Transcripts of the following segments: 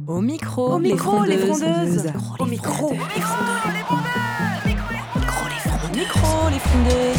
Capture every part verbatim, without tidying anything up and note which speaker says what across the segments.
Speaker 1: Au micro,
Speaker 2: Au micro, les frondeuses.
Speaker 1: Au micro, les frondeuses. Au micro, les frondeuses.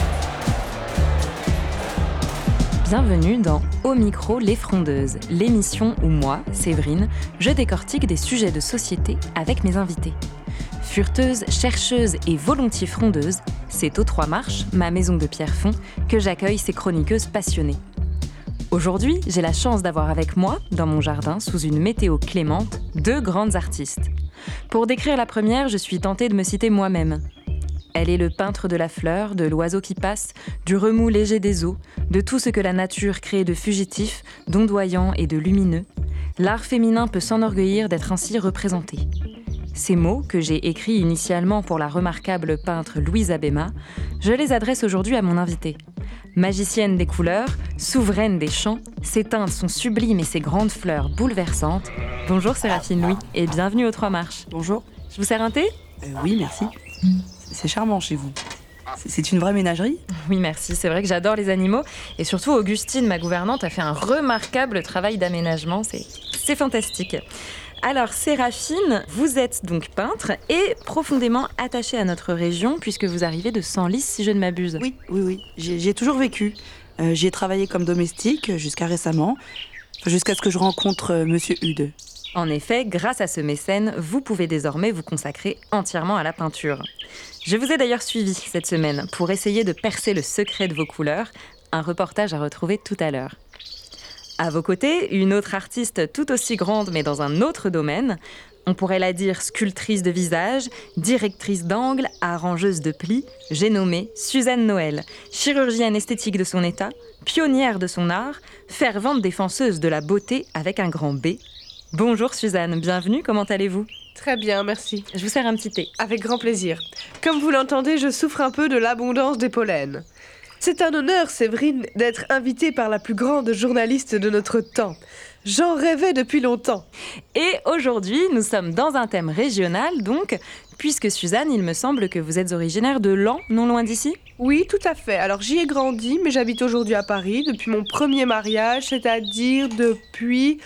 Speaker 1: Bienvenue dans Au micro, les frondeuses, l'émission où moi, Séverine, je décortique des sujets de société avec mes invités. Fureteuses, chercheuses et volontiers frondeuses, c'est aux Trois Marches, ma maison de Pierrefonds, que j'accueille ces chroniqueuses passionnées. Aujourd'hui, j'ai la chance d'avoir avec moi, dans mon jardin, sous une météo clémente, deux grandes artistes. Pour décrire la première, je suis tentée de me citer moi-même. Elle est le peintre de la fleur, de l'oiseau qui passe, du remous léger des eaux, de tout ce que la nature crée de fugitif, d'ondoyant et de lumineux. L'art féminin peut s'enorgueillir d'être ainsi représenté. Ces mots, que j'ai écrits initialement pour la remarquable peintre Louise Abéma, je les adresse aujourd'hui à mon invitée. Magicienne des couleurs, souveraine des chants, ses teintes sont sublimes et ses grandes fleurs bouleversantes. Bonjour Séraphine Louis et bienvenue aux Trois Marches.
Speaker 2: Bonjour.
Speaker 1: Je vous sers un thé ?
Speaker 2: euh, Oui, merci. C'est charmant chez vous. C'est, c'est une vraie ménagerie ?
Speaker 1: Oui, merci. C'est vrai que j'adore les animaux. Et surtout, Augustine, ma gouvernante, a fait un remarquable travail d'aménagement. C'est, c'est fantastique. Alors, Séraphine, vous êtes donc peintre et profondément attachée à notre région puisque vous arrivez de Senlis, si je ne m'abuse.
Speaker 2: Oui, oui, oui. J'y, j'y ai toujours vécu. Euh, j'y ai travaillé comme domestique jusqu'à récemment, jusqu'à ce que je rencontre euh, Monsieur Hude.
Speaker 1: En effet, grâce à ce mécène, vous pouvez désormais vous consacrer entièrement à la peinture. Je vous ai d'ailleurs suivi cette semaine pour essayer de percer le secret de vos couleurs, un reportage à retrouver tout à l'heure. À vos côtés, une autre artiste tout aussi grande mais dans un autre domaine. On pourrait la dire sculptrice de visage, directrice d'angle, arrangeuse de plis. J'ai nommé Suzanne Noël, chirurgienne esthétique de son état, pionnière de son art, fervente défenseuse de la beauté avec un grand B. Bonjour Suzanne, bienvenue, comment allez-vous ?
Speaker 3: Très bien, merci.
Speaker 1: Je vous sers un petit thé.
Speaker 3: Avec grand plaisir. Comme vous l'entendez, je souffre un peu de l'abondance des pollens. C'est un honneur, Séverine, d'être invitée par la plus grande journaliste de notre temps. J'en rêvais depuis longtemps.
Speaker 1: Et aujourd'hui, nous sommes dans un thème régional, donc, puisque Suzanne, il me semble que vous êtes originaire de Laon, non loin d'ici ?
Speaker 3: Oui, tout à fait. Alors j'y ai grandi, mais j'habite aujourd'hui à Paris depuis mon premier mariage, c'est-à-dire depuis...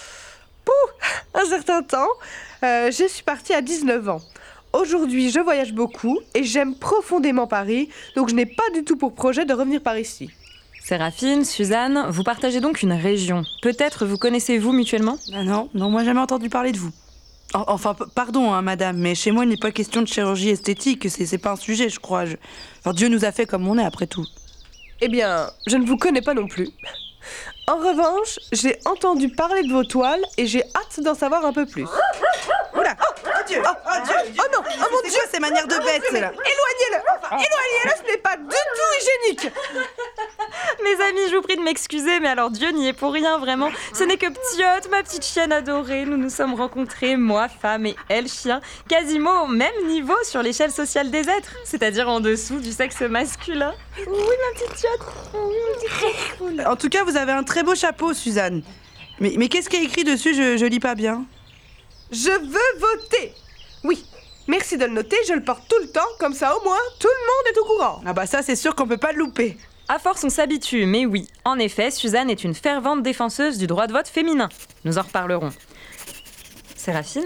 Speaker 3: Pouh, un certain temps. Euh, je suis partie à dix-neuf ans. Aujourd'hui, je voyage beaucoup et j'aime profondément Paris, donc je n'ai pas du tout pour projet de revenir par ici.
Speaker 1: Séraphine, Suzanne, vous partagez donc une région. Peut-être vous connaissez-vous mutuellement ?
Speaker 2: Ah non, non, moi jamais entendu parler de vous. En- Enfin, p- pardon, hein, madame, mais chez moi, il n'est pas question de chirurgie esthétique, c'est, c'est pas un sujet, je crois. Je... Enfin, Dieu nous a fait comme on est, après tout.
Speaker 3: Eh bien, je ne vous connais pas non plus. En revanche, j'ai entendu parler de vos toiles et j'ai hâte d'en savoir un peu plus.
Speaker 2: Oula, oh Dieu, oh, oh Dieu,
Speaker 3: Oh non, oh mon
Speaker 2: c'est
Speaker 3: Dieu,
Speaker 2: quoi ces manières de bête, là ?
Speaker 3: éloignez-le Éloignez-le, ce n'est pas du tout hygiénique.
Speaker 1: Mes amis, je vous prie de m'excuser, mais alors Dieu n'y est pour rien, vraiment. Ce n'est que Ptiote, ma petite chienne adorée. Nous nous sommes rencontrés, moi, femme, et elle, chien, quasiment au même niveau sur l'échelle sociale des êtres, c'est-à-dire en dessous du sexe masculin. Oui, ma petite Ptiote. Oui, ma petite Ptiote.
Speaker 2: En tout cas, vous avez un très beau chapeau, Suzanne. Mais, mais qu'est-ce qui est écrit dessus ? je, je lis pas bien.
Speaker 3: Je veux voter. Oui, merci de le noter, je le porte tout le temps, comme ça au moins, tout le monde est au courant.
Speaker 2: Ah bah ça, c'est sûr qu'on peut pas le louper.
Speaker 1: À force, on s'habitue, mais oui. En effet, Suzanne est une fervente défenseuse du droit de vote féminin. Nous en reparlerons. Séraphine ?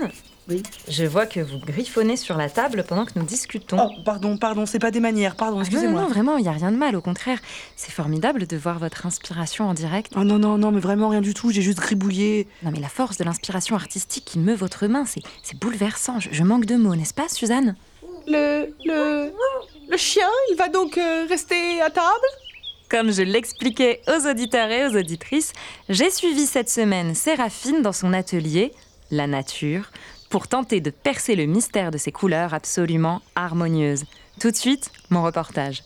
Speaker 2: Oui.
Speaker 1: Je vois que vous griffonnez sur la table pendant que nous discutons.
Speaker 2: Oh, pardon, pardon, c'est pas des manières, pardon,
Speaker 1: Ah
Speaker 2: excusez-moi.
Speaker 1: non, non, vraiment, il n'y a rien de mal, au contraire. C'est formidable de voir votre inspiration en direct.
Speaker 2: Oh non, non, non, mais vraiment rien du tout, j'ai juste gribouillé.
Speaker 1: Non mais la force de l'inspiration artistique qui meut votre main, c'est, c'est bouleversant. Je, je manque de mots, n'est-ce pas, Suzanne ?
Speaker 3: Le... le... le chien, il va donc euh, rester à table ?
Speaker 1: Comme je l'expliquais aux auditeurs et aux auditrices, j'ai suivi cette semaine Séraphine dans son atelier, La Nature, pour tenter de percer le mystère de ces couleurs absolument harmonieuses. Tout de suite, mon reportage.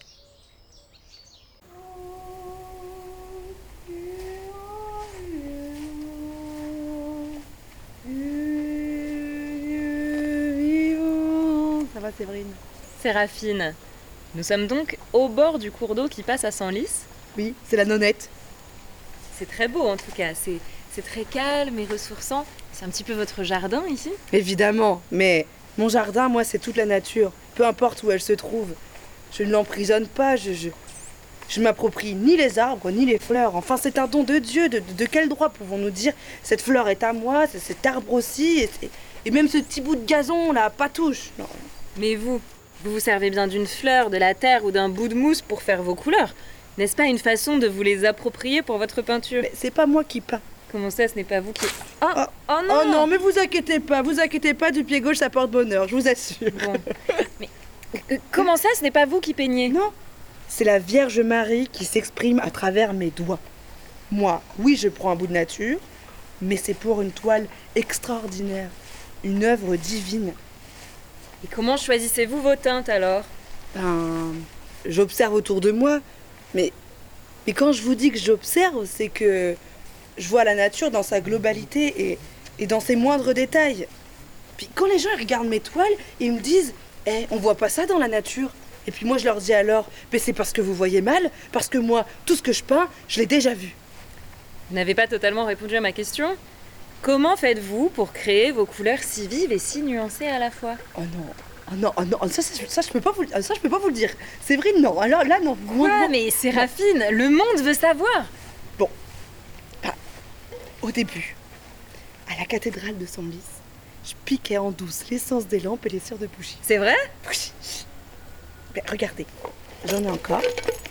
Speaker 3: Ça va, Séverine ?
Speaker 1: Séraphine, nous sommes donc au bord du cours d'eau qui passe à Senlis.
Speaker 2: Oui, c'est la nonnette.
Speaker 1: C'est très beau en tout cas, c'est, c'est très calme et ressourçant. C'est un petit peu votre jardin ici ?
Speaker 2: Évidemment, mais mon jardin, moi, c'est toute la nature. Peu importe où elle se trouve. Je ne l'emprisonne pas, je... je... Je m'approprie ni les arbres, ni les fleurs. Enfin, c'est un don de Dieu. De, de, de quel droit pouvons-nous dire cette fleur est à moi, cet arbre aussi, et, et même ce petit bout de gazon, là, pas touche. Non.
Speaker 1: Mais vous, vous vous servez bien d'une fleur, de la terre ou d'un bout de mousse pour faire vos couleurs. N'est-ce pas une façon de vous les approprier pour votre peinture?
Speaker 2: Mais c'est pas moi qui peins.
Speaker 1: Comment ça, ce n'est pas vous qui... Oh,
Speaker 2: oh,
Speaker 1: oh non
Speaker 2: Oh non, mais vous inquiétez pas, vous inquiétez pas, du pied gauche, ça porte bonheur, je vous assure.
Speaker 1: Bon. Mais euh, comment ça, ce n'est pas vous qui peignez?
Speaker 2: Non, c'est la Vierge Marie qui s'exprime à travers mes doigts. Moi, oui, je prends un bout de nature, mais c'est pour une toile extraordinaire, une œuvre divine.
Speaker 1: Et comment choisissez-vous vos teintes alors?
Speaker 2: Ben, j'observe autour de moi, mais, mais quand je vous dis que j'observe, c'est que je vois la nature dans sa globalité et, et dans ses moindres détails. Puis quand les gens ils regardent mes toiles, ils me disent eh, « on voit pas ça dans la nature ». Et puis moi je leur dis alors « mais c'est parce que vous voyez mal, parce que moi, tout ce que je peins, je l'ai déjà vu ».
Speaker 1: Vous n'avez pas totalement répondu à ma question. Comment faites-vous pour créer vos couleurs si vives et si nuancées à la fois?
Speaker 2: Oh non, oh non, oh non, ça, ça, ça, je peux pas vous, ça je peux pas vous le dire. C'est vrai, non, alors là non.
Speaker 1: Quoi?
Speaker 2: Non,
Speaker 1: Mais Séraphine, le monde veut savoir.
Speaker 2: Bon, bah, au début, à la cathédrale de Senlis, je piquais en douce l'essence des lampes et les cires de bougie.
Speaker 1: C'est vrai?
Speaker 2: Oui. Ben, regardez, j'en ai encore.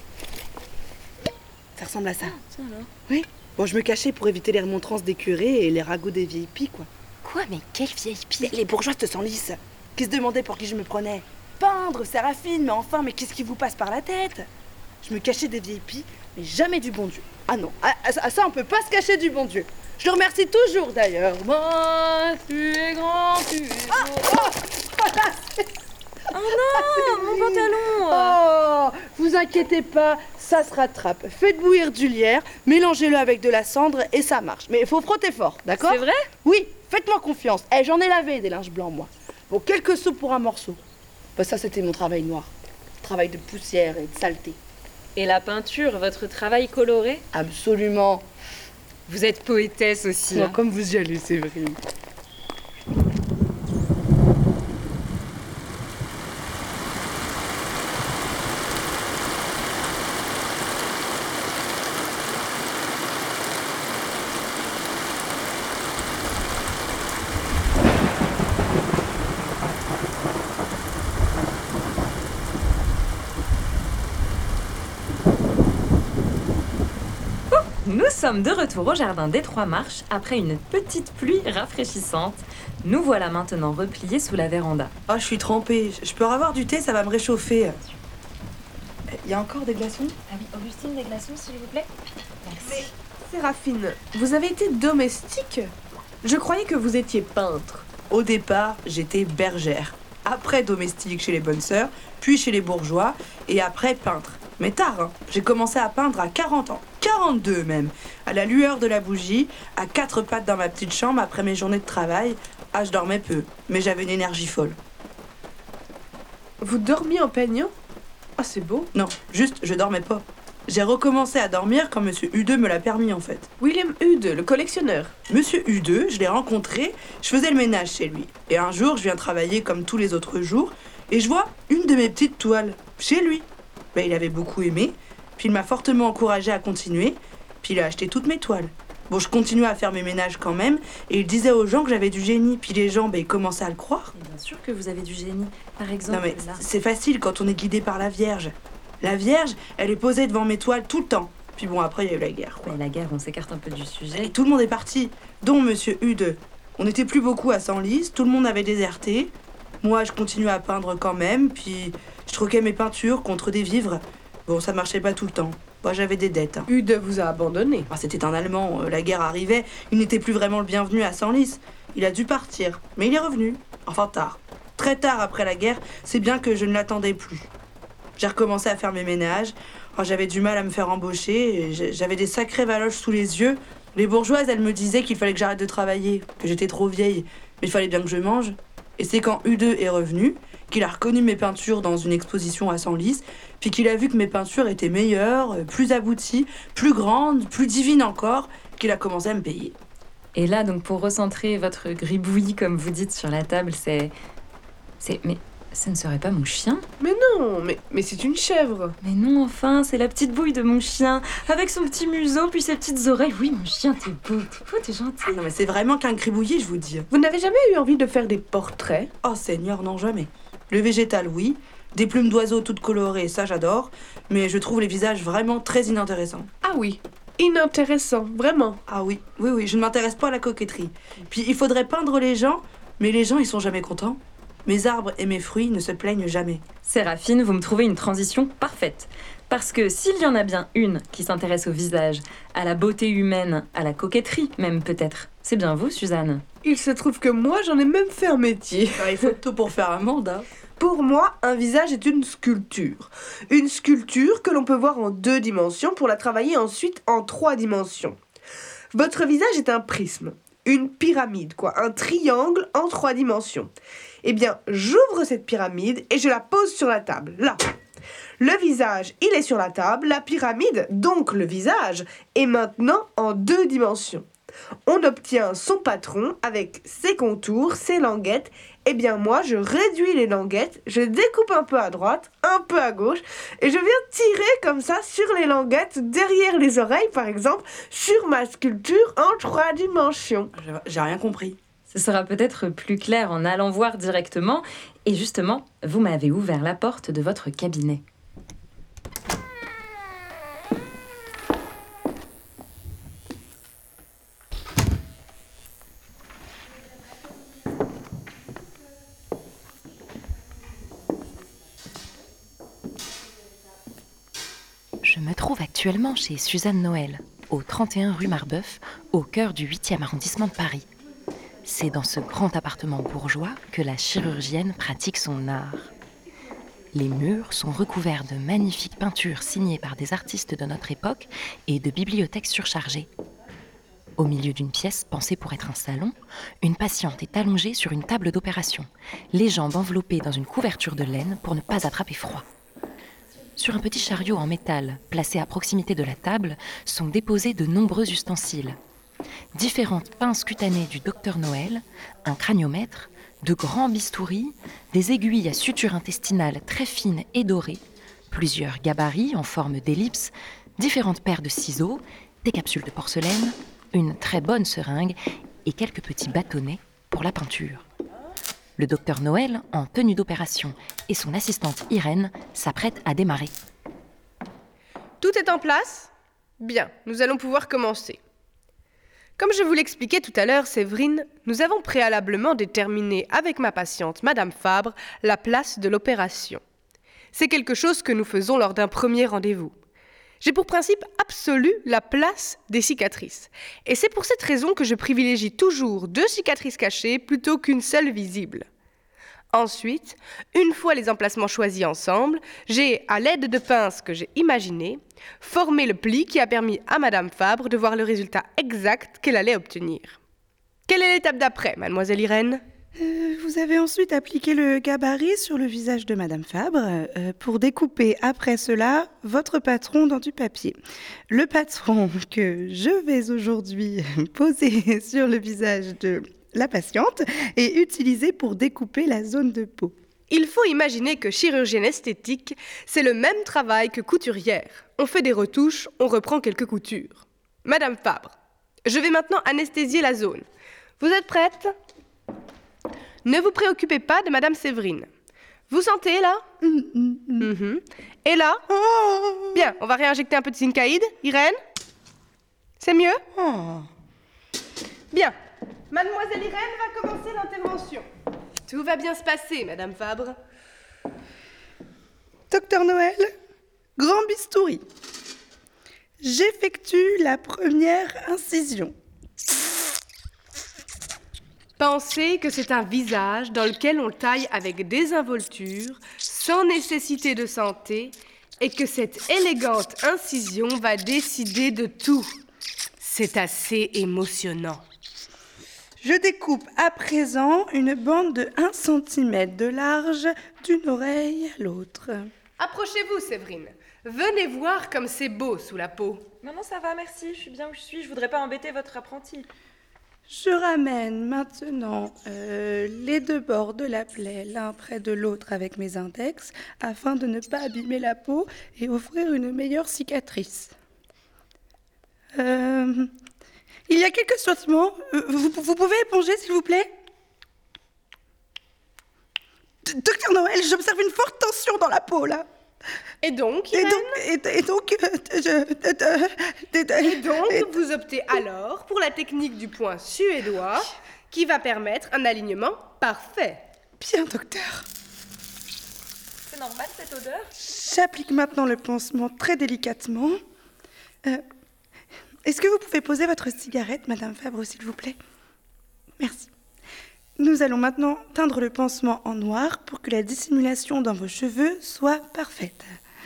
Speaker 2: Ça ressemble à ça.
Speaker 1: Ah, tiens alors.
Speaker 2: Oui. Bon, je me cachais pour éviter les remontrances des curés et les ragots des vieilles filles, quoi.
Speaker 1: Quoi? Mais quelle vieille pie?
Speaker 2: Les bourgeoises de Senlis, qui se demandaient pour qui je me prenais. Peindre, Séraphine, mais enfin, mais qu'est-ce qui vous passe par la tête? Je me cachais des vieilles filles, mais jamais du bon Dieu. Ah non, à, à ça, on peut pas se cacher du bon Dieu. Je le remercie toujours, d'ailleurs. Moi, tu es grand, tu es beau. Ah, oh, voilà,
Speaker 1: Oh non, mon pantalon!
Speaker 2: Oh, vous inquiétez pas, ça se rattrape. Faites bouillir du lierre, mélangez-le avec de la cendre et ça marche. Mais il faut frotter fort, d'accord?
Speaker 1: C'est vrai?
Speaker 2: Oui, faites-moi confiance. Eh, j'en ai lavé des linges blancs, moi. Bon, quelques sous pour un morceau. Bah, ça, c'était mon travail noir. Travail de poussière et de saleté.
Speaker 1: Et la peinture, votre travail coloré?
Speaker 2: Absolument.
Speaker 1: Vous êtes poétesse aussi.
Speaker 2: Non,
Speaker 1: hein.
Speaker 2: comme vous y allez, c'est vrai.
Speaker 1: Nous sommes de retour au jardin des Trois Marches après une petite pluie rafraîchissante. Nous voilà maintenant repliés sous la véranda.
Speaker 2: Oh, je suis trempée. Je peux avoir du thé, ça va me réchauffer. Il y a encore des glaçons?
Speaker 1: Ah oui, Augustine, des glaçons, s'il vous plaît. Merci.
Speaker 3: Séraphine, vous avez été domestique? Je croyais que vous étiez peintre.
Speaker 2: Au départ, j'étais bergère. Après domestique chez les bonnes sœurs, puis chez les bourgeois, et après peintre. Mais tard, hein. J'ai commencé à peindre à quarante ans. quarante-deux même. À la lueur de la bougie, à quatre pattes dans ma petite chambre après mes journées de travail. Ah, je dormais peu, mais j'avais une énergie folle.
Speaker 3: Vous dormiez en peignant? Ah, c'est beau.
Speaker 2: Non, juste, je dormais pas. J'ai recommencé à dormir quand Monsieur Hudeux me l'a permis, en fait.
Speaker 3: William Hude, le collectionneur.
Speaker 2: Monsieur Hudeux, je l'ai rencontré, je faisais le ménage chez lui. Et un jour, je viens travailler comme tous les autres jours, et je vois une de mes petites toiles, chez lui. Ben, il avait beaucoup aimé, puis il m'a fortement encouragé à continuer, puis il a acheté toutes mes toiles. Bon, je continuais à faire mes ménages quand même, et il disait aux gens que j'avais du génie, puis les gens, ben, ils commençaient à le croire.
Speaker 1: Et bien sûr que vous avez du génie. Par exemple,
Speaker 2: Non mais
Speaker 1: là.
Speaker 2: c'est facile quand on est guidé par la Vierge. La Vierge, elle est posée devant mes toiles tout le temps. Puis bon, après, il y a eu la guerre, quoi.
Speaker 1: Mais la guerre, on s'écarte un peu du sujet.
Speaker 2: Et tout le monde est parti, dont Monsieur Hude. On n'était plus beaucoup à Senlis, tout le monde avait déserté. Moi, je continuais à peindre quand même, puis je troquais mes peintures contre des vivres. Bon, ça marchait pas tout le temps. Moi, j'avais des dettes. Hein.
Speaker 3: Hude vous a abandonné.
Speaker 2: Ah, c'était un Allemand, euh, la guerre arrivait, il n'était plus vraiment le bienvenu à Senlis. Il a dû partir, mais il est revenu. Enfin, tard. Très tard après la guerre, c'est bien que je ne l'attendais plus. J'ai recommencé à faire mes ménages. Oh, j'avais du mal à me faire embaucher. J'avais des sacrées valoches sous les yeux. Les bourgeoises, elles me disaient qu'il fallait que j'arrête de travailler, que j'étais trop vieille. Mais il fallait bien que je mange. Et c'est quand Hude est revenu, qu'il a reconnu mes peintures dans une exposition à Senlis, puis qu'il a vu que mes peintures étaient meilleures, plus abouties, plus grandes, plus divines encore, qu'il a commencé à me payer.
Speaker 1: Et là, donc, pour recentrer votre gribouillis, comme vous dites, sur la table, c'est... c'est... Mais Ce ne serait pas mon chien?
Speaker 3: Mais non, mais, mais c'est une chèvre.
Speaker 1: Mais non, enfin, c'est la petite bouille de mon chien, avec son petit museau, puis ses petites oreilles. Oui, mon chien, t'es beau, t'es beau, t'es gentil.
Speaker 2: Non mais c'est vraiment qu'un gribouillis, je vous dis.
Speaker 3: Vous n'avez jamais eu envie de faire des portraits?
Speaker 2: Oh Seigneur, non jamais. Le végétal, oui. Des plumes d'oiseaux toutes colorées, ça j'adore. Mais je trouve les visages vraiment très inintéressants.
Speaker 3: Ah oui, inintéressant, vraiment.
Speaker 2: Ah oui, oui, oui, je ne m'intéresse pas à la coquetterie. Puis il faudrait peindre les gens, mais les gens ils sont jamais contents. Mes arbres et mes fruits ne se plaignent jamais.
Speaker 1: Séraphine, vous me trouvez une transition parfaite. Parce que s'il y en a bien une qui s'intéresse au visage, à la beauté humaine, à la coquetterie même peut-être, c'est bien vous, Suzanne.
Speaker 3: Il se trouve que moi, j'en ai même fait un métier.
Speaker 2: Ah, il faut tout pour faire un mandat.
Speaker 3: Pour moi, un visage est une sculpture. Une sculpture que l'on peut voir en deux dimensions pour la travailler ensuite en trois dimensions. Votre visage est un prisme, une pyramide, quoi, un triangle en trois dimensions. Eh bien, j'ouvre cette pyramide et je la pose sur la table, là. Le visage, il est sur la table, la pyramide, donc le visage, est maintenant en deux dimensions. On obtient son patron avec ses contours, ses languettes. Eh bien moi, je réduis les languettes, je découpe un peu à droite, un peu à gauche, et je viens tirer comme ça sur les languettes, derrière les oreilles par exemple, sur ma sculpture en trois dimensions.
Speaker 2: J'ai rien compris.
Speaker 1: Ce sera peut-être plus clair en allant voir directement. Et justement, vous m'avez ouvert la porte de votre cabinet. Je me trouve actuellement chez Suzanne Noël, au trente et un rue Marbeuf, au cœur du huitième arrondissement de Paris. C'est dans ce grand appartement bourgeois que la chirurgienne pratique son art. Les murs sont recouverts de magnifiques peintures signées par des artistes de notre époque et de bibliothèques surchargées. Au milieu d'une pièce pensée pour être un salon, une patiente est allongée sur une table d'opération, les jambes enveloppées dans une couverture de laine pour ne pas attraper froid. Sur un petit chariot en métal placé à proximité de la table sont déposés de nombreux ustensiles. Différentes pinces cutanées du docteur Noël, un craniomètre, de grands bistouris, des aiguilles à suture intestinale très fines et dorées, plusieurs gabarits en forme d'ellipse, différentes paires de ciseaux, des capsules de porcelaine, une très bonne seringue et quelques petits bâtonnets pour la peinture. Le docteur Noël, en tenue d'opération, et son assistante Irène s'apprêtent à démarrer.
Speaker 3: Tout est en place? Bien, nous allons pouvoir commencer. Comme je vous l'expliquais tout à l'heure, Séverine, nous avons préalablement déterminé avec ma patiente, Madame Fabre, la place de l'opération. C'est quelque chose que nous faisons lors d'un premier rendez-vous. J'ai pour principe absolu la place des cicatrices. Et c'est pour cette raison que je privilégie toujours deux cicatrices cachées plutôt qu'une seule visible. Ensuite, une fois les emplacements choisis ensemble, j'ai, à l'aide de pinces que j'ai imaginées, formé le pli qui a permis à Madame Fabre de voir le résultat exact qu'elle allait obtenir. Quelle est l'étape d'après, Mademoiselle Irène ?
Speaker 4: Euh, vous avez ensuite appliqué le gabarit sur le visage de Madame Fabre euh, pour découper après cela votre patron dans du papier. Le patron que je vais aujourd'hui poser sur le visage de la patiente est utilisé pour découper la zone de peau.
Speaker 3: Il faut imaginer que chirurgienne esthétique, c'est le même travail que couturière. On fait des retouches, on reprend quelques coutures. Madame Fabre, je vais maintenant anesthésier la zone. Vous êtes prête ? Ne vous préoccupez pas de Madame Séverine. Vous sentez, là ?
Speaker 4: Mm, mm, mm.
Speaker 3: Mm-hmm. Et là ?
Speaker 4: Oh.
Speaker 3: Bien, on va réinjecter un peu de zincaïde. Irène ? C'est mieux ?
Speaker 4: Oh.
Speaker 3: Bien. Mademoiselle Irène va commencer l'intervention. Tout va bien se passer, Madame Fabre.
Speaker 4: Docteur Noël, grand bistouri. J'effectue la première incision.
Speaker 3: Pensez que c'est un visage dans lequel on taille avec désinvolture, sans nécessité de santé, et que cette élégante incision va décider de tout. C'est assez émotionnant.
Speaker 4: Je découpe à présent une bande de un centimètre de large d'une oreille à l'autre.
Speaker 3: Approchez-vous, Séverine. Venez voir comme c'est beau sous la peau.
Speaker 1: Non, non, ça va, merci. Je suis bien où je suis. Je voudrais pas embêter votre apprenti.
Speaker 4: Je ramène maintenant euh, les deux bords de la plaie l'un près de l'autre avec mes index afin de ne pas abîmer la peau et offrir une meilleure cicatrice. Euh, il y a quelques suintements. Vous, vous pouvez éponger, s'il vous plaît? Docteur Noël, j'observe une forte tension dans la peau, là.
Speaker 3: Et donc,
Speaker 4: Et
Speaker 3: Irène
Speaker 4: donc, et, et donc, euh, je, euh, euh,
Speaker 3: Et donc,
Speaker 4: et-
Speaker 3: vous optez alors pour la technique du point suédois qui va permettre un alignement parfait.
Speaker 4: Bien, docteur.
Speaker 1: C'est normal cette odeur?
Speaker 4: J'applique maintenant le pansement très délicatement. Euh, Est-ce que vous pouvez poser votre cigarette, Madame Fabre, s'il vous plaît? Merci. Nous allons maintenant teindre le pansement en noir pour que la dissimulation dans vos cheveux soit parfaite.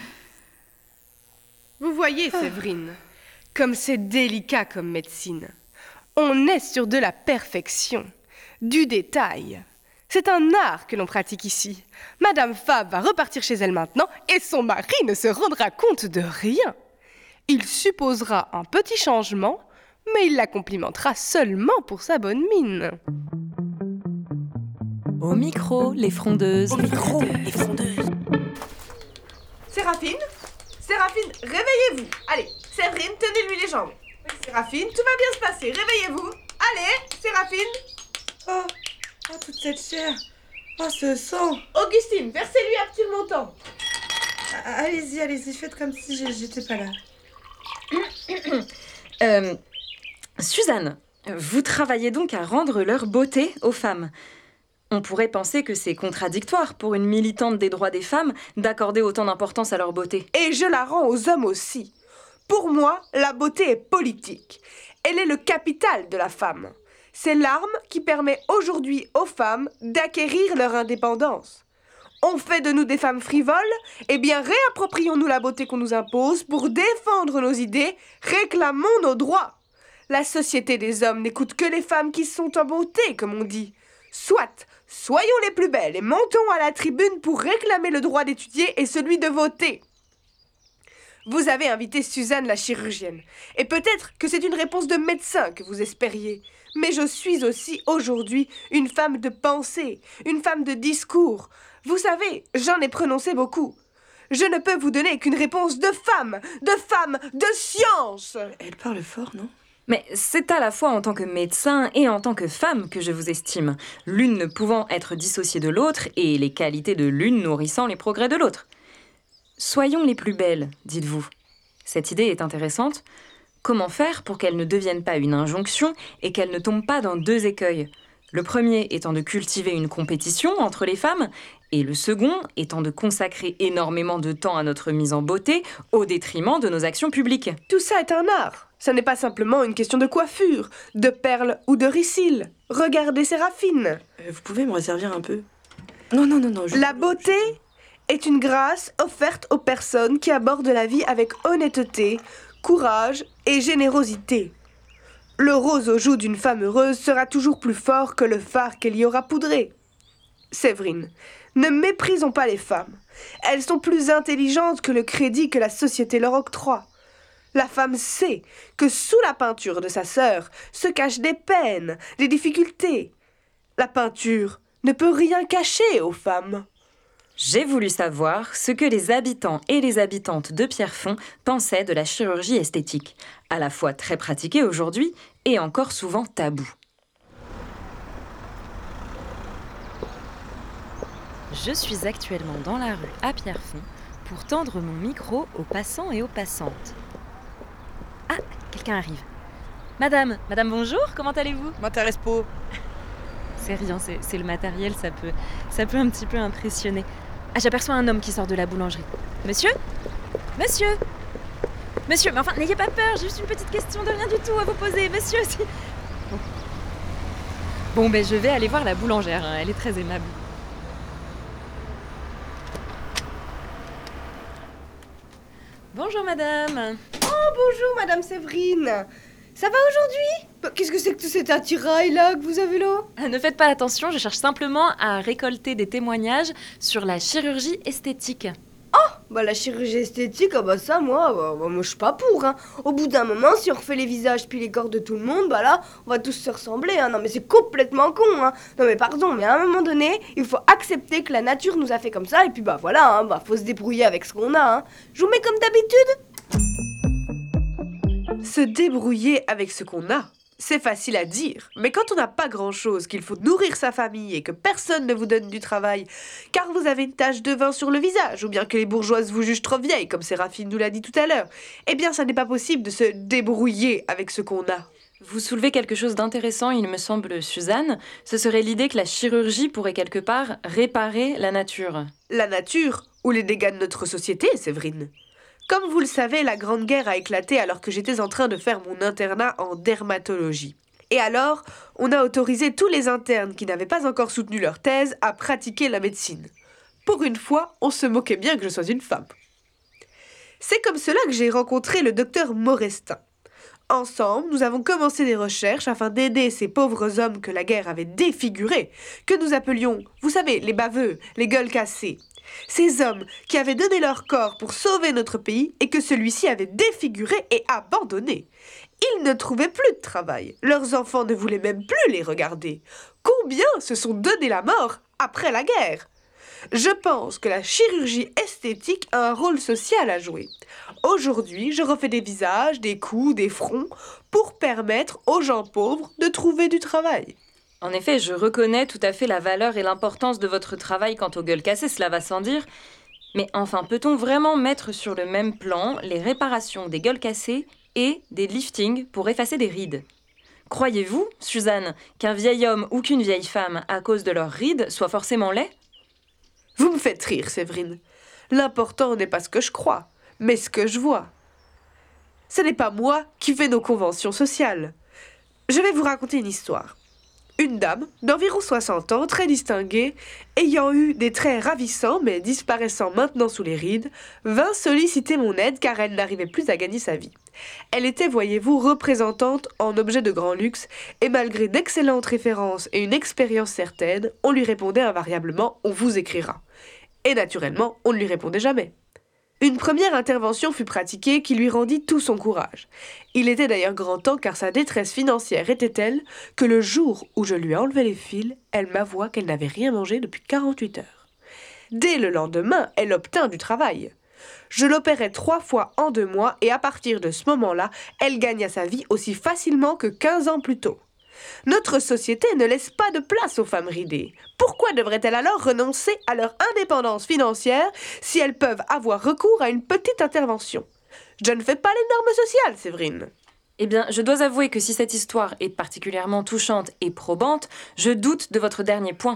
Speaker 3: Vous voyez, Séverine, comme c'est délicat comme médecine. On est sur de la perfection, du détail. C'est un art que l'on pratique ici. Madame Fabre va repartir chez elle maintenant et son mari ne se rendra compte de rien. Il supposera un petit changement, mais il la complimentera seulement pour sa bonne mine.
Speaker 1: Au micro, les frondeuses.
Speaker 2: Au micro, les frondeuses.
Speaker 3: Séraphine Séraphine, réveillez-vous. Allez, Séverine, tenez-lui les jambes. Oui, Séraphine, tout va bien se passer. Réveillez-vous. Allez, Séraphine.
Speaker 2: Oh, oh, toute cette chair. Oh, ce sang.
Speaker 3: Augustine, versez-lui un petit montant.
Speaker 2: Ah, Allez-y, allez-y, faites comme si j'ai- j'étais pas là.
Speaker 1: Euh, Suzanne, vous travaillez donc à rendre leur beauté aux femmes. On pourrait penser que c'est contradictoire pour une militante des droits des femmes d'accorder autant d'importance à leur beauté.
Speaker 3: Et je la rends aux hommes aussi. Pour moi, la beauté est politique. Elle est le capital de la femme. C'est l'arme qui permet aujourd'hui aux femmes d'acquérir leur indépendance. On fait de nous des femmes frivoles? Eh bien, réapproprions-nous la beauté qu'on nous impose pour défendre nos idées, réclamons nos droits. La société des hommes n'écoute que les femmes qui sont en beauté, comme on dit. Soit, soyons les plus belles et montons à la tribune pour réclamer le droit d'étudier et celui de voter. Vous avez invité Suzanne la chirurgienne, et peut-être que c'est une réponse de médecin que vous espériez. Mais je suis aussi aujourd'hui une femme de pensée, une femme de discours. Vous savez, j'en ai prononcé beaucoup. Je ne peux vous donner qu'une réponse de femme, de femme, de science.
Speaker 2: Elle parle fort, non?
Speaker 1: Mais c'est à la fois en tant que médecin et en tant que femme que je vous estime, l'une ne pouvant être dissociée de l'autre et les qualités de l'une nourrissant les progrès de l'autre. Soyons les plus belles, dites-vous. Cette idée est intéressante. Comment faire pour qu'elle ne devienne pas une injonction et qu'elle ne tombe pas dans deux écueils? Le premier étant de cultiver une compétition entre les femmes, et le second étant de consacrer énormément de temps à notre mise en beauté au détriment de nos actions publiques.
Speaker 3: Tout ça est un art. Ça n'est pas simplement une question de coiffure, de perles ou de ricils. Regardez Séraphine.
Speaker 2: Euh, Vous pouvez me resservir un peu? Non, non, non, non. je-
Speaker 3: La beauté est une grâce offerte aux personnes qui abordent la vie avec honnêteté, courage et générosité. Le rose aux joues d'une femme heureuse sera toujours plus fort que le fard qu'elle y aura poudré. Séverine, ne méprisons pas les femmes. Elles sont plus intelligentes que le crédit que la société leur octroie. La femme sait que sous la peinture de sa sœur se cachent des peines, des difficultés. La peinture ne peut rien cacher aux femmes.
Speaker 1: J'ai voulu savoir ce que les habitants et les habitantes de Pierrefonds pensaient de la chirurgie esthétique, à la fois très pratiquée aujourd'hui et encore souvent taboue. Je suis actuellement dans la rue à Pierrefonds pour tendre mon micro aux passants et aux passantes. Ah, quelqu'un arrive. Madame, madame bonjour, comment allez-vous?
Speaker 5: M'intéresse pas.
Speaker 1: C'est rien, c'est, c'est le matériel, ça peut, ça peut un petit peu impressionner. Ah, j'aperçois un homme qui sort de la boulangerie. Monsieur? Monsieur? Monsieur, mais enfin, n'ayez pas peur, j'ai juste une petite question de rien du tout à vous poser, monsieur. Si... Bon. bon, ben je vais aller voir la boulangère, hein, elle est très aimable. Bonjour madame.
Speaker 3: Bonjour, Madame Séverine. Ça va aujourd'hui? Bah, qu'est-ce que c'est que tout cet attirail là que vous avez là?
Speaker 1: Ah, ne faites pas attention, je cherche simplement à récolter des témoignages sur la chirurgie esthétique.
Speaker 5: Bah la chirurgie esthétique, ah bah ça moi, bah, bah, moi je suis pas pour hein. Au bout d'un moment, si on refait les visages puis les corps de tout le monde, bah là, on va tous se ressembler hein. Non mais c'est complètement con hein. Non mais pardon, mais à un moment donné, il faut accepter que la nature nous a fait comme ça et puis bah voilà hein, bah faut se débrouiller avec ce qu'on a hein. Je vous mets comme d'habitude.
Speaker 3: Se débrouiller avec ce qu'on a, c'est facile à dire, mais quand on n'a pas grand-chose, qu'il faut nourrir sa famille et que personne ne vous donne du travail, car vous avez une tache de vin sur le visage, ou bien que les bourgeoises vous jugent trop vieille, comme Séraphine nous l'a dit tout à l'heure, eh bien ça n'est pas possible de se débrouiller avec ce qu'on a.
Speaker 1: Vous soulevez quelque chose d'intéressant, il me semble, Suzanne. Ce serait l'idée que la chirurgie pourrait quelque part réparer la nature.
Speaker 3: La nature ou les dégâts de notre société, Séverine. Comme vous le savez, la Grande Guerre a éclaté alors que j'étais en train de faire mon internat en dermatologie. Et alors, on a autorisé tous les internes qui n'avaient pas encore soutenu leur thèse à pratiquer la médecine. Pour une fois, on se moquait bien que je sois une femme. C'est comme cela que j'ai rencontré le docteur Maurestin. Ensemble, nous avons commencé des recherches afin d'aider ces pauvres hommes que la guerre avait défigurés, que nous appelions, vous savez, les baveux, les gueules cassées. Ces hommes qui avaient donné leur corps pour sauver notre pays et que celui-ci avait défiguré et abandonné. Ils ne trouvaient plus de travail. Leurs enfants ne voulaient même plus les regarder. Combien se sont donné la mort après la guerre ? Je pense que la chirurgie esthétique a un rôle social à jouer. Aujourd'hui, je refais des visages, des cous, des fronts pour permettre aux gens pauvres de trouver du travail.
Speaker 1: En effet, je reconnais tout à fait la valeur et l'importance de votre travail quant aux gueules cassées, cela va sans dire. Mais enfin, peut-on vraiment mettre sur le même plan les réparations des gueules cassées et des liftings pour effacer des rides ? Croyez-vous, Suzanne, qu'un vieil homme ou qu'une vieille femme, à cause de leurs rides, soit forcément laid ?
Speaker 3: Vous me faites rire, Séverine. L'important n'est pas ce que je crois, mais ce que je vois. Ce n'est pas moi qui fais nos conventions sociales. Je vais vous raconter une histoire. Une dame d'environ soixante ans, très distinguée, ayant eu des traits ravissants mais disparaissant maintenant sous les rides, vint solliciter mon aide car elle n'arrivait plus à gagner sa vie. Elle était, voyez-vous, représentante en objet de grand luxe et malgré d'excellentes références et une expérience certaine, on lui répondait invariablement « on vous écrira ». Et naturellement, on ne lui répondait jamais. Une première intervention fut pratiquée qui lui rendit tout son courage. Il était d'ailleurs grand temps car sa détresse financière était telle que le jour où je lui ai enlevé les fils, elle m'avoua qu'elle n'avait rien mangé depuis quarante-huit heures. Dès le lendemain, elle obtint du travail. Je l'opérai trois fois en deux mois et à partir de ce moment-là, elle gagna sa vie aussi facilement que quinze ans plus tôt. Notre société ne laisse pas de place aux femmes ridées. Pourquoi devraient-elles alors renoncer à leur indépendance financière si elles peuvent avoir recours à une petite intervention ? Je ne fais pas les normes sociales, Séverine.
Speaker 1: Eh bien, je dois avouer que si cette histoire est particulièrement touchante et probante, je doute de votre dernier point.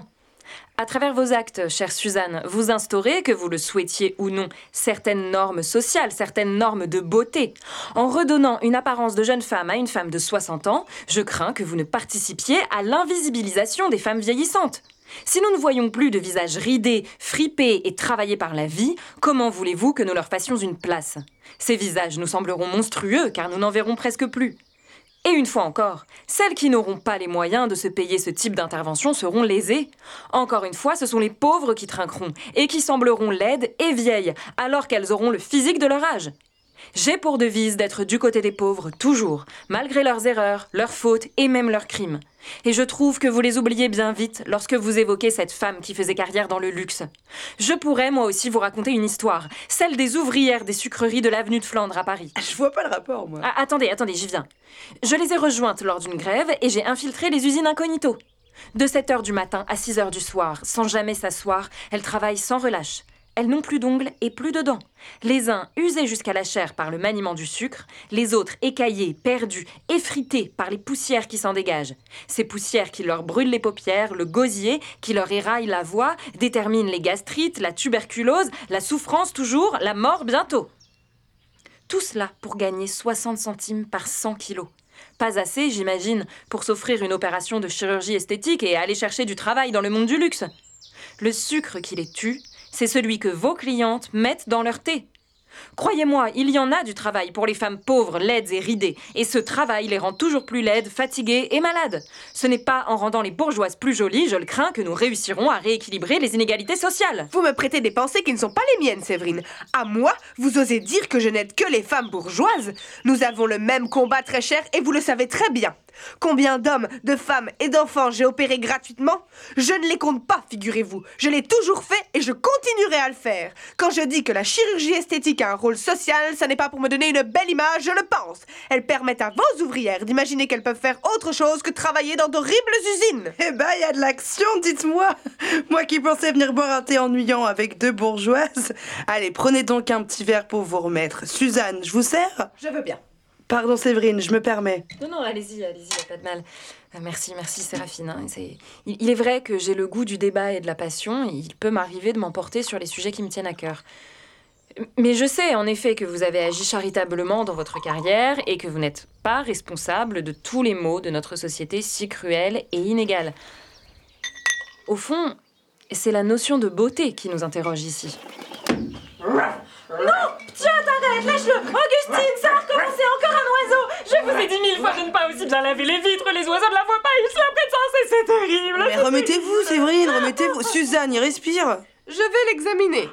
Speaker 1: À travers vos actes, chère Suzanne, vous instaurez, que vous le souhaitiez ou non, certaines normes sociales, certaines normes de beauté. En redonnant une apparence de jeune femme à une femme de soixante ans, je crains que vous ne participiez à l'invisibilisation des femmes vieillissantes. Si nous ne voyons plus de visages ridés, fripés et travaillés par la vie, comment voulez-vous que nous leur fassions une place ? Ces visages nous sembleront monstrueux car nous n'en verrons presque plus. Et une fois encore, celles qui n'auront pas les moyens de se payer ce type d'intervention seront lésées. Encore une fois, ce sont les pauvres qui trinqueront et qui sembleront laides et vieilles, alors qu'elles auront le physique de leur âge. J'ai pour devise d'être du côté des pauvres, toujours, malgré leurs erreurs, leurs fautes et même leurs crimes. Et je trouve que vous les oubliez bien vite lorsque vous évoquez cette femme qui faisait carrière dans le luxe. Je pourrais, moi aussi, vous raconter une histoire, celle des ouvrières des sucreries de l'avenue de Flandre à Paris.
Speaker 2: Je vois pas le rapport, moi.
Speaker 1: Ah, attendez, attendez, j'y viens. Je les ai rejointes lors d'une grève et j'ai infiltré les usines incognito. De sept heures du matin à six heures du soir, sans jamais s'asseoir, elles travaillent sans relâche. Elles n'ont plus d'ongles et plus de dents. Les uns usés jusqu'à la chair par le maniement du sucre, les autres écaillés, perdus, effrités par les poussières qui s'en dégagent. Ces poussières qui leur brûlent les paupières, le gosier, qui leur éraille la voix, déterminent les gastrites, la tuberculose, la souffrance toujours, la mort bientôt. Tout cela pour gagner soixante centimes par cent kilos. Pas assez, j'imagine, pour s'offrir une opération de chirurgie esthétique et aller chercher du travail dans le monde du luxe. Le sucre qui les tue, c'est celui que vos clientes mettent dans leur thé. Croyez-moi, il y en a du travail pour les femmes pauvres, laides et ridées. Et ce travail les rend toujours plus laides, fatiguées et malades. Ce n'est pas en rendant les bourgeoises plus jolies, je le crains, que nous réussirons à rééquilibrer les inégalités sociales.
Speaker 3: Vous me prêtez des pensées qui ne sont pas les miennes, Séverine. À moi, vous osez dire que je n'aide que les femmes bourgeoises? Nous avons le même combat très cher et vous le savez très bien. Combien d'hommes, de femmes et d'enfants j'ai opéré gratuitement? Je ne les compte pas, figurez-vous. Je l'ai toujours fait et je continuerai à le faire. Quand je dis que la chirurgie esthétique a un rôle social, ça n'est pas pour me donner une belle image, je le pense. Elles permettent à vos ouvrières d'imaginer qu'elles peuvent faire autre chose que travailler dans d'horribles usines.
Speaker 2: Eh ben, il y a de l'action, dites-moi. Moi qui pensais venir boire un thé ennuyant avec deux bourgeoises. Allez, prenez donc un petit verre pour vous remettre. Suzanne, je vous sers?
Speaker 3: Je veux bien.
Speaker 2: Pardon Séverine, je me permets.
Speaker 1: Non, non, allez-y, allez-y, y a pas de mal. Euh, Merci, merci Séraphine. hein. C'est- Il il est vrai que j'ai le goût du débat et de la passion, et il peut m'arriver de m'emporter sur les sujets qui me tiennent à cœur. Mais je sais en effet que vous avez agi charitablement dans votre carrière et que vous n'êtes pas responsable de tous les maux de notre société si cruelle et inégale. Au fond, c'est la notion de beauté qui nous interroge ici. Non, tiens, t'arrête, lâche-le. Augustine, ça a recommencé, encore un oiseau. Je vous ai dit mille fois de ne pas aussi bien laver les vitres, les oiseaux ne la voient pas, ils se la prennent sans cesse, c'est terrible.
Speaker 2: Mais remettez-vous Séverine, remettez-vous. Suzanne, il respire.
Speaker 3: Je vais l'examiner.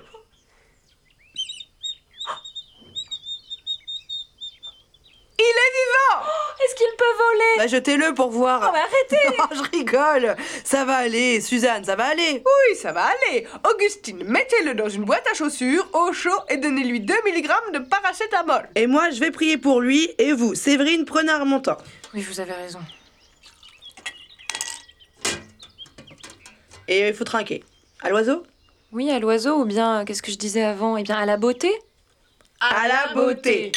Speaker 3: Il est vivant!
Speaker 1: Est-ce qu'il peut voler?
Speaker 2: Bah jetez-le pour voir.
Speaker 1: Oh, mais arrêtez.
Speaker 2: Oh, je rigole. Ça va aller, Suzanne, ça va aller.
Speaker 3: Oui, ça va aller. Augustine, mettez-le dans une boîte à chaussures, au chaud, et donnez-lui deux milligrammes de paracétamol.
Speaker 2: Et moi, je vais prier pour lui. Et vous, Séverine, prenez un remontant.
Speaker 1: Oui, vous avez raison.
Speaker 2: Et il faut trinquer. À l'oiseau?
Speaker 1: Oui, à l'oiseau, ou bien, qu'est-ce que je disais avant? Eh bien, à la beauté?
Speaker 2: À la beauté.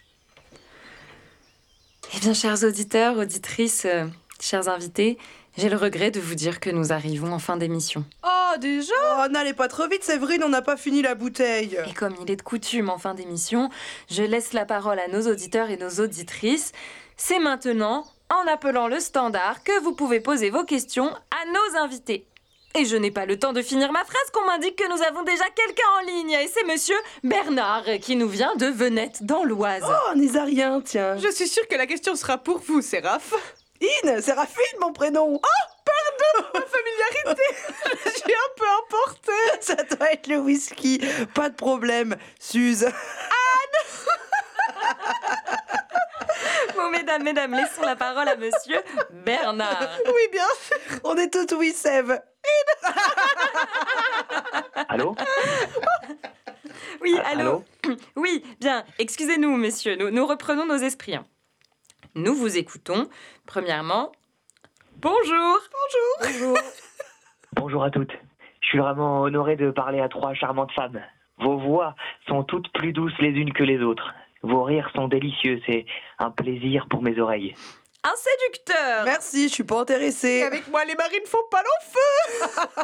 Speaker 1: Eh bien, chers auditeurs, auditrices, euh, chers invités, j'ai le regret de vous dire que nous arrivons en fin d'émission.
Speaker 3: Oh, déjà?
Speaker 2: Oh, n'allez pas trop vite, Séverine, on n'a pas fini la bouteille.
Speaker 1: Et comme il est de coutume en fin d'émission, je laisse la parole à nos auditeurs et nos auditrices. C'est maintenant, en appelant le standard, que vous pouvez poser vos questions à nos invités. Et je n'ai pas le temps de finir ma phrase qu'on m'indique que nous avons déjà quelqu'un en ligne. Et c'est monsieur Bernard qui nous vient de Venette, dans l'Oise.
Speaker 2: Oh, Nizarien, tiens.
Speaker 3: Je suis sûre que la question sera pour vous, Séraph.
Speaker 2: In, Séraphine, mon prénom.
Speaker 3: Ma familiarité, je suis un peu emportée.
Speaker 2: Ça doit être le whisky. Pas de problème, Suze.
Speaker 1: Bon, mesdames, mesdames, laissons la parole à monsieur Bernard.
Speaker 3: Oui, bien sûr.
Speaker 2: On est toutes oui, Sève.
Speaker 6: Allô?
Speaker 1: Oui,
Speaker 6: Ah,
Speaker 1: allô? Oui, bien, excusez-nous, messieurs, nous, nous reprenons nos esprits. hein. Nous vous écoutons. Premièrement, bonjour.
Speaker 2: Bonjour.
Speaker 6: Bonjour à toutes. Je suis vraiment honoré de parler à trois charmantes femmes. Vos voix sont toutes plus douces les unes que les autres. Vos rires sont délicieux, c'est un plaisir pour mes oreilles.
Speaker 1: Un séducteur.
Speaker 2: Merci, je suis pas
Speaker 3: Et
Speaker 2: intéressée.
Speaker 3: avec moi, les marines font pas long feu.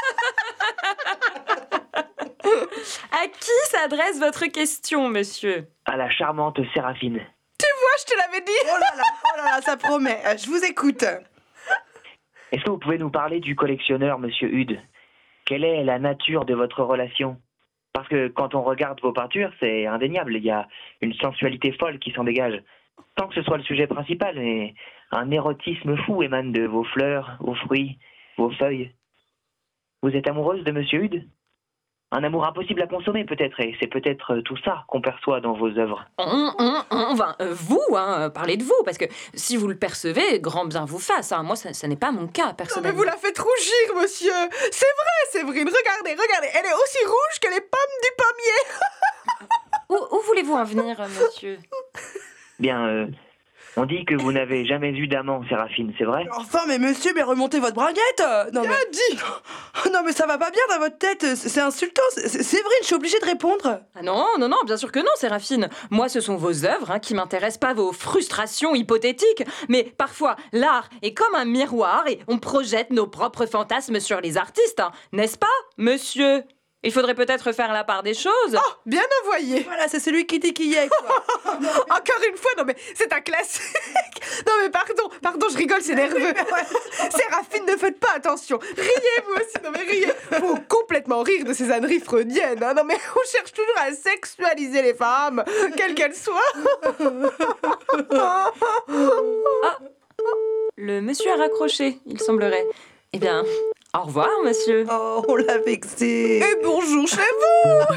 Speaker 1: À qui s'adresse votre question, monsieur?
Speaker 6: À la charmante Séraphine.
Speaker 3: Moi, je te l'avais dit.
Speaker 2: Oh là là, oh là là, ça promet. Euh, Je vous écoute.
Speaker 6: Est-ce que vous pouvez nous parler du collectionneur, monsieur Hude? Quelle est la nature de votre relation? Parce que quand on regarde vos peintures, c'est indéniable, il y a une sensualité folle qui s'en dégage. Sans que ce soit le sujet principal, mais un érotisme fou émane de vos fleurs, vos fruits, vos feuilles. Vous êtes amoureuse de monsieur Hude? Un amour impossible à consommer peut-être, et c'est peut-être tout ça qu'on perçoit dans vos œuvres.
Speaker 1: On, on, on va, euh, vous, hein, euh, parlez de vous, parce que si vous le percevez, grand bien vous fasse. hein. Moi, ça, ça n'est pas mon cas,
Speaker 3: Non, mais
Speaker 1: personnellement.
Speaker 3: vous la faites rougir, monsieur. C'est vrai, Séverine. Regardez, regardez. Elle est aussi rouge que les pommes du pommier.
Speaker 1: Où, où voulez-vous en venir, euh, monsieur?
Speaker 6: Bien, euh, on dit que vous n'avez jamais eu d'amant, Séraphine, c'est vrai?
Speaker 2: Enfin, mais monsieur, mais remontez votre braguette. Non, mais...
Speaker 3: Bien dit.
Speaker 2: non, mais ça va pas bien dans votre tête. C'est c'est insultant. C'est c'est Séverine, je suis obligée de répondre.
Speaker 1: Ah non, non, non, bien sûr que non, Séraphine. Moi, ce sont vos œuvres hein, qui m'intéressent, pas vos frustrations hypothétiques. Mais parfois, l'art est comme un miroir et on projette nos propres fantasmes sur les artistes, hein, n'est-ce pas, monsieur? Il faudrait peut-être faire la part des choses.
Speaker 3: Oh, bien envoyé.
Speaker 2: Voilà, c'est celui qui dit qui y est, quoi.
Speaker 3: Encore une fois, non mais c'est un classique. Non mais pardon, pardon, je rigole, c'est nerveux. Séraphine, ne faites pas attention. Riez vous aussi, non mais riez. Faut complètement rire de ces âneries freudiennes. Hein. Non mais on cherche toujours à sexualiser les femmes, quelles qu'elles soient.
Speaker 1: Ah, le monsieur a raccroché, il semblerait. Eh bien, au revoir, monsieur.
Speaker 2: Oh, on l'a vexé.
Speaker 3: Et bonjour chez vous.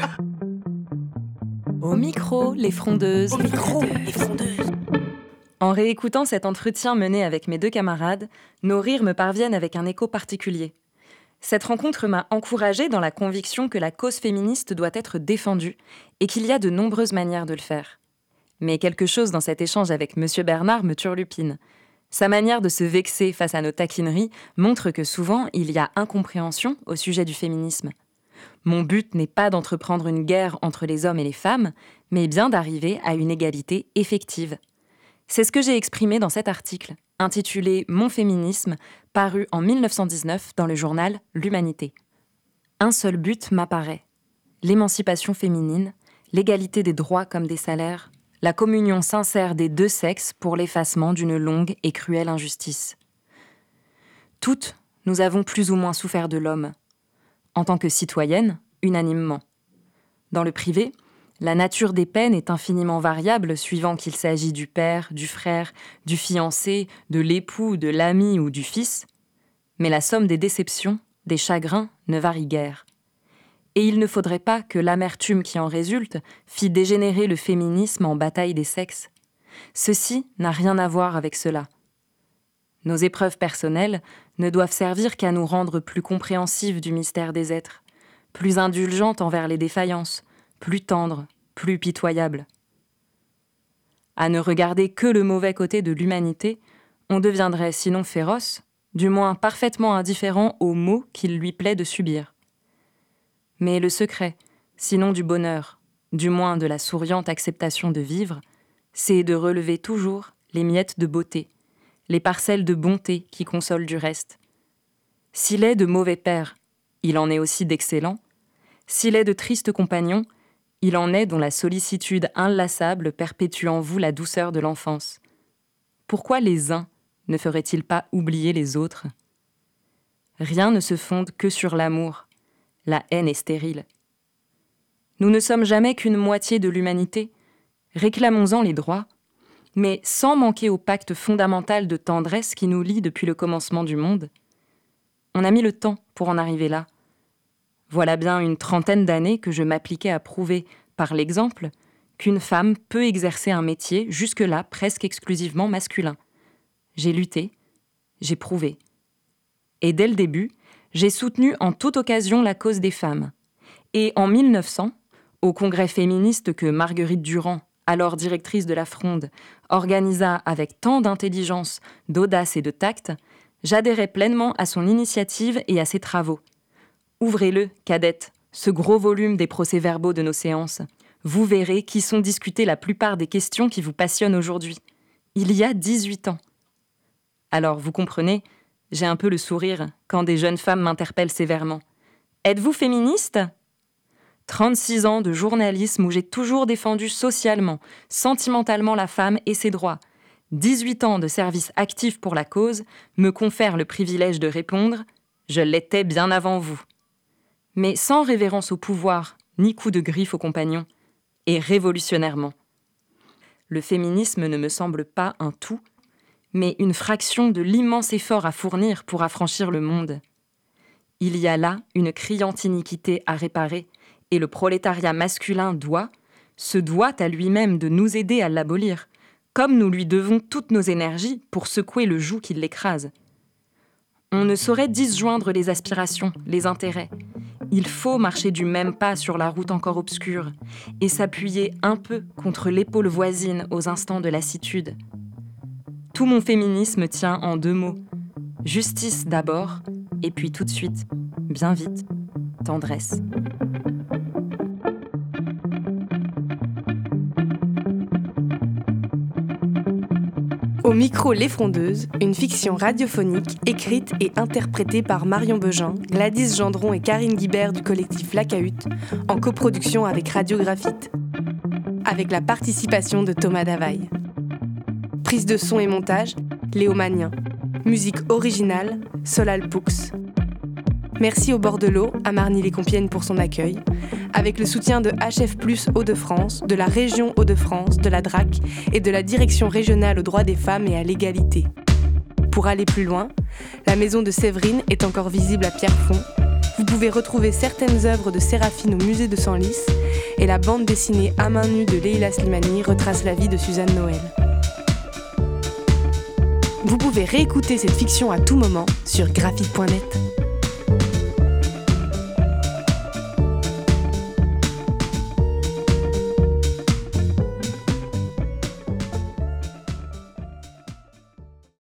Speaker 1: Au micro, les frondeuses.
Speaker 2: Au micro, les frondeuses.
Speaker 1: En réécoutant cet entretien mené avec mes deux camarades, nos rires me parviennent avec un écho particulier. Cette rencontre m'a encouragée dans la conviction que la cause féministe doit être défendue et qu'il y a de nombreuses manières de le faire. Mais quelque chose dans cet échange avec monsieur Bernard me turlupine. Sa manière de se vexer face à nos taquineries montre que souvent il y a incompréhension au sujet du féminisme. Mon but n'est pas d'entreprendre une guerre entre les hommes et les femmes, mais bien d'arriver à une égalité effective. C'est ce que j'ai exprimé dans cet article, intitulé « Mon féminisme », paru en mille neuf cent dix-neuf dans le journal L'Humanité. Un seul but m'apparaît, l'émancipation féminine, l'égalité des droits comme des salaires, la communion sincère des deux sexes pour l'effacement d'une longue et cruelle injustice. Toutes, nous avons plus ou moins souffert de l'homme. En tant que citoyennes, unanimement. Dans le privé, la nature des peines est infiniment variable suivant qu'il s'agit du père, du frère, du fiancé, de l'époux, de l'ami ou du fils. Mais la somme des déceptions, des chagrins, ne varie guère. Et il ne faudrait pas que l'amertume qui en résulte fît dégénérer le féminisme en bataille des sexes. Ceci n'a rien à voir avec cela. Nos épreuves personnelles ne doivent servir qu'à nous rendre plus compréhensives du mystère des êtres, plus indulgentes envers les défaillances, plus tendres, plus pitoyables. À ne regarder que le mauvais côté de l'humanité, on deviendrait sinon féroce, du moins parfaitement indifférent aux maux qu'il lui plaît de subir. Mais le secret, sinon du bonheur, du moins de la souriante acceptation de vivre, c'est de relever toujours les miettes de beauté, les parcelles de bonté qui consolent du reste. S'il est de mauvais père, il en est aussi d'excellents. S'il est de tristes compagnons, il en est dont la sollicitude inlassable perpétue en vous la douceur de l'enfance. Pourquoi les uns ne feraient-ils pas oublier les autres ? Rien ne se fonde que sur l'amour. La haine est stérile. Nous ne sommes jamais qu'une moitié de l'humanité. Réclamons-en les droits, mais sans manquer au pacte fondamental de tendresse qui nous lie depuis le commencement du monde. On a mis le temps pour en arriver là. Voilà bien une trentaine d'années que je m'appliquais à prouver, par l'exemple, qu'une femme peut exercer un métier jusque-là presque exclusivement masculin. J'ai lutté, j'ai prouvé. Et dès le début, j'ai soutenu en toute occasion la cause des femmes. Et en mille neuf cents, au congrès féministe que Marguerite Durand, alors directrice de la Fronde, organisa avec tant d'intelligence, d'audace et de tact, j'adhérais pleinement à son initiative et à ses travaux. Ouvrez-le, cadette, ce gros volume des procès-verbaux de nos séances. Vous verrez qu'y sont discutées la plupart des questions qui vous passionnent aujourd'hui. Il y a dix-huit ans. Alors, vous comprenez, j'ai un peu le sourire quand des jeunes femmes m'interpellent sévèrement. « Êtes-vous féministe ?» trente-six ans de journalisme où j'ai toujours défendu socialement, sentimentalement la femme et ses droits. dix-huit ans de service actif pour la cause me confèrent le privilège de répondre « Je l'étais bien avant vous ». Mais sans révérence au pouvoir, ni coup de griffe aux compagnons, et révolutionnairement. Le féminisme ne me semble pas un tout, mais une fraction de l'immense effort à fournir pour affranchir le monde. Il y a là une criante iniquité à réparer, et le prolétariat masculin doit, se doit à lui-même de nous aider à l'abolir, comme nous lui devons toutes nos énergies pour secouer le joug qui l'écrase. On ne saurait disjoindre les aspirations, les intérêts. Il faut marcher du même pas sur la route encore obscure et s'appuyer un peu contre l'épaule voisine aux instants de lassitude. Tout mon féminisme tient en deux mots. Justice d'abord, et puis tout de suite, bien vite, tendresse. Au micro Les Frondeuses, une fiction radiophonique écrite et interprétée par Marion Beugin, Gladys Gendron et Karine Guibert du collectif La Cahute, en coproduction avec Radio Graphite. Avec la participation de Thomas Davaille. Prise de son et montage, Léo Magnien. Musique originale, Solal Poux. Merci au bord de l'eau, à Marny-les-Compiègnes pour son accueil, avec le soutien de H F plus, Hauts-de-France, de la région Hauts-de-France, de la D R A C et de la Direction régionale aux droits des femmes et à l'égalité. Pour aller plus loin, la maison de Séverine est encore visible à Pierrefonds. Vous pouvez retrouver certaines œuvres de Séraphine au musée de Senlis et la bande dessinée à main nue de Leila Slimani retrace la vie de Suzanne Noël. Vous pouvez réécouter cette fiction à tout moment sur graphite point net.